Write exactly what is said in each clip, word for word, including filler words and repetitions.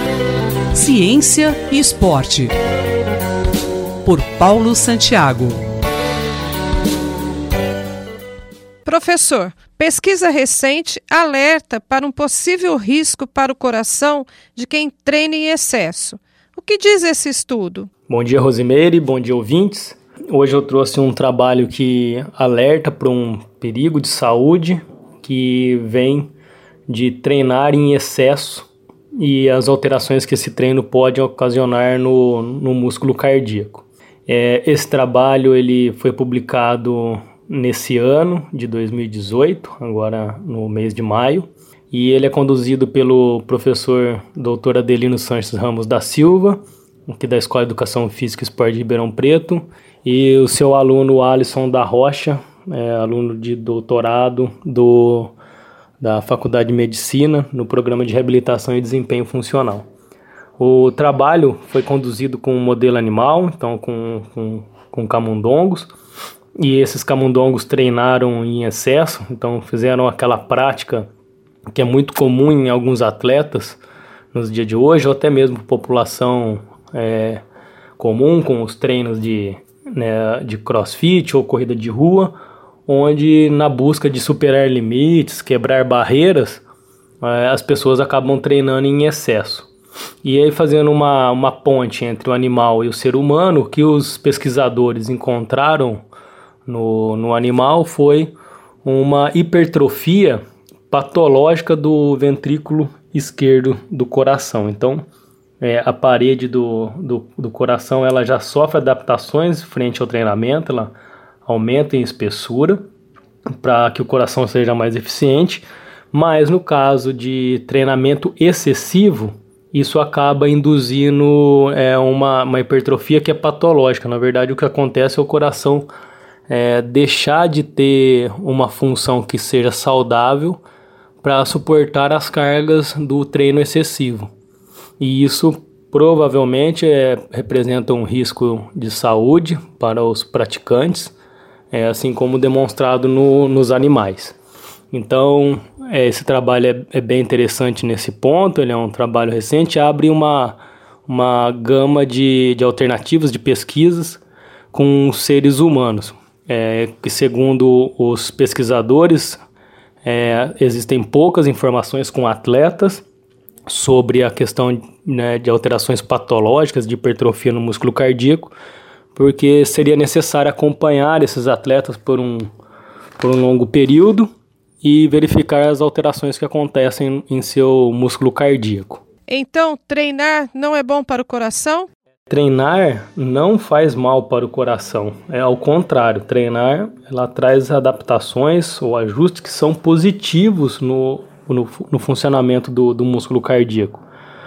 Ciência e Esporte, por Paulo Santiago. Professor, pesquisa recente alerta para um possível risco para o coração de quem treina em excesso. O que diz esse estudo? Bom dia, Rosimeire, bom dia, ouvintes. Hoje eu trouxe um trabalho que alerta para um perigo de saúde que vem de treinar em excesso e as alterações que esse treino pode ocasionar no, no músculo cardíaco. É, esse trabalho ele foi publicado nesse ano de dois mil e dezoito, agora no mês de maio, e ele é conduzido pelo professor doutor Adelino Sanches Ramos da Silva, aqui da Escola de Educação Física e Esporte de Ribeirão Preto, e o seu aluno Alisson da Rocha, é, aluno de doutorado do, da Faculdade de Medicina, no Programa de Reabilitação e Desempenho Funcional. O trabalho foi conduzido com um modelo animal, então com, com, com camundongos, e esses camundongos treinaram em excesso, então fizeram aquela prática que é muito comum em alguns atletas nos dias de hoje, ou até mesmo população é, comum, com os treinos de, né, de crossfit ou corrida de rua, onde na busca de superar limites, quebrar barreiras, é, as pessoas acabam treinando em excesso. E aí, fazendo uma, uma ponte entre o animal e o ser humano, o que os pesquisadores encontraram no, no animal foi uma hipertrofia patológica do ventrículo esquerdo do coração. Então, é, a parede do, do, do coração ela já sofre adaptações frente ao treinamento, ela aumenta em espessura para que o coração seja mais eficiente, mas no caso de treinamento excessivo, isso acaba induzindo é, uma, uma hipertrofia que é patológica. Na verdade, o que acontece é o coração é, deixar de ter uma função que seja saudável para suportar as cargas do treino excessivo. E isso provavelmente é, representa um risco de saúde para os praticantes, é, assim como demonstrado no, nos animais. Então, é, esse trabalho é, é bem interessante nesse ponto, ele é um trabalho recente, abre uma, uma gama de, de alternativas de pesquisas com seres humanos, é, que segundo os pesquisadores, é, existem poucas informações com atletas sobre a questão, né, de alterações patológicas de hipertrofia no músculo cardíaco, porque seria necessário acompanhar esses atletas por um, por um longo período e verificar as alterações que acontecem em seu músculo cardíaco. Então, treinar não é bom para o coração? Treinar não faz mal para o coração, é ao contrário, treinar ela traz adaptações ou ajustes que são positivos no, no, no funcionamento do, do músculo cardíaco.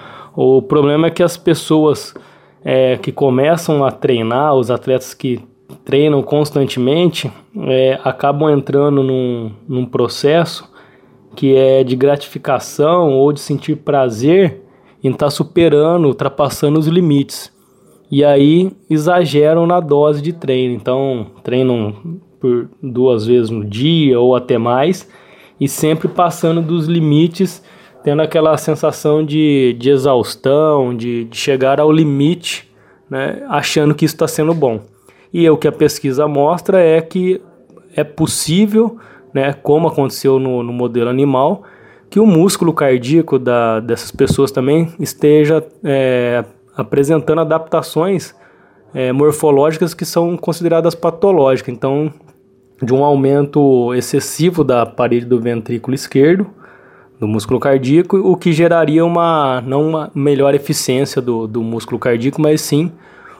O problema é que as pessoas é, que começam a treinar, os atletas que treinam constantemente, é, acabam entrando num, num processo que é de gratificação ou de sentir prazer em estar superando, ultrapassando os limites. E aí exageram na dose de treino, então treinam por duas vezes no dia ou até mais, e sempre passando dos limites, tendo aquela sensação de, de exaustão, de, de chegar ao limite, né, achando que isso está sendo bom. E o que a pesquisa mostra é que é possível, né, como aconteceu no, no modelo animal, que o músculo cardíaco da, dessas pessoas também esteja é, apresentando adaptações é, morfológicas que são consideradas patológicas. Então, de um aumento excessivo da parede do ventrículo esquerdo, do músculo cardíaco, o que geraria uma, não uma melhor eficiência do, do músculo cardíaco, mas sim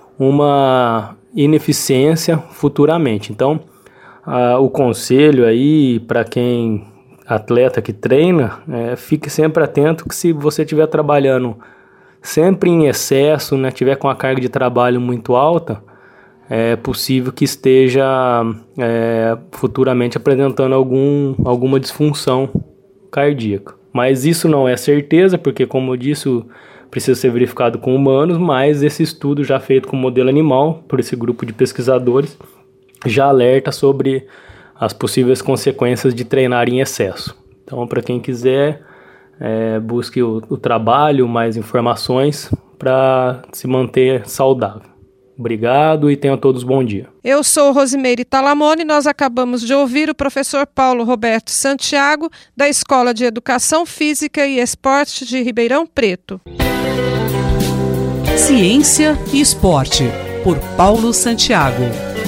uma ineficiência futuramente. Então, a, o conselho aí para quem atleta que treina, é, fique sempre atento que se você estiver trabalhando sempre em excesso, né, tiver com a carga de trabalho muito alta, é possível que esteja é, futuramente apresentando algum, alguma disfunção cardíaca. Mas isso não é certeza, porque como eu disse, precisa ser verificado com humanos, mas esse estudo já feito com modelo animal, por esse grupo de pesquisadores, já alerta sobre as possíveis consequências de treinar em excesso. Então, para quem quiser é, busque o, o trabalho, mais informações para se manter saudável. Obrigado e tenham todos bom dia. Eu sou Rosimeire Talamone e nós acabamos de ouvir o professor Paulo Roberto Santiago, da Escola de Educação Física e Esporte de Ribeirão Preto. Ciência e Esporte, por Paulo Santiago.